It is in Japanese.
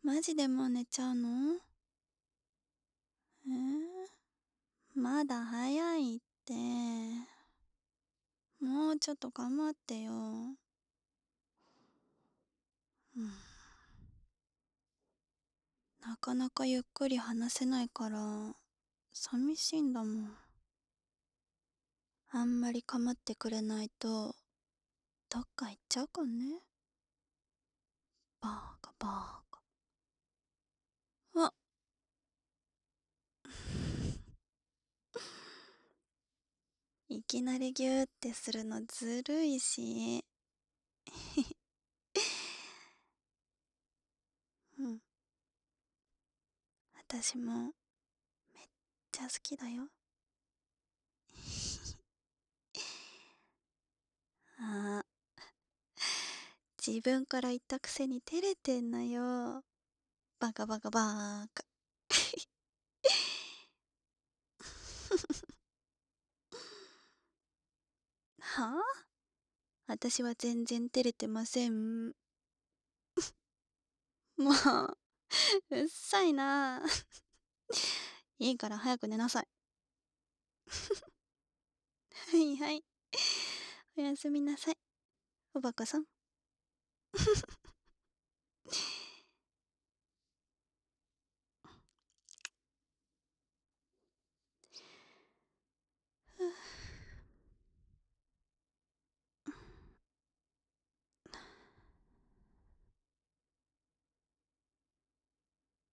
マジでもう寝ちゃうの？まだ早いって。もうちょっと頑張ってよ。うん、なかなかゆっくり話せないから寂しいんだもん。あんまり構ってくれないとどっか行っちゃうかんね。バーカバーカ。あいきなりギューってするのずるいし。うん、私もめっちゃ好きだよ。あー、自分から言ったくせに照れてんのよ。バカバカバーカ。はあ、私は全然照れてません。もう、うっさいな。いいから早く寝なさい。はいはい。おやすみなさい。おバカさん。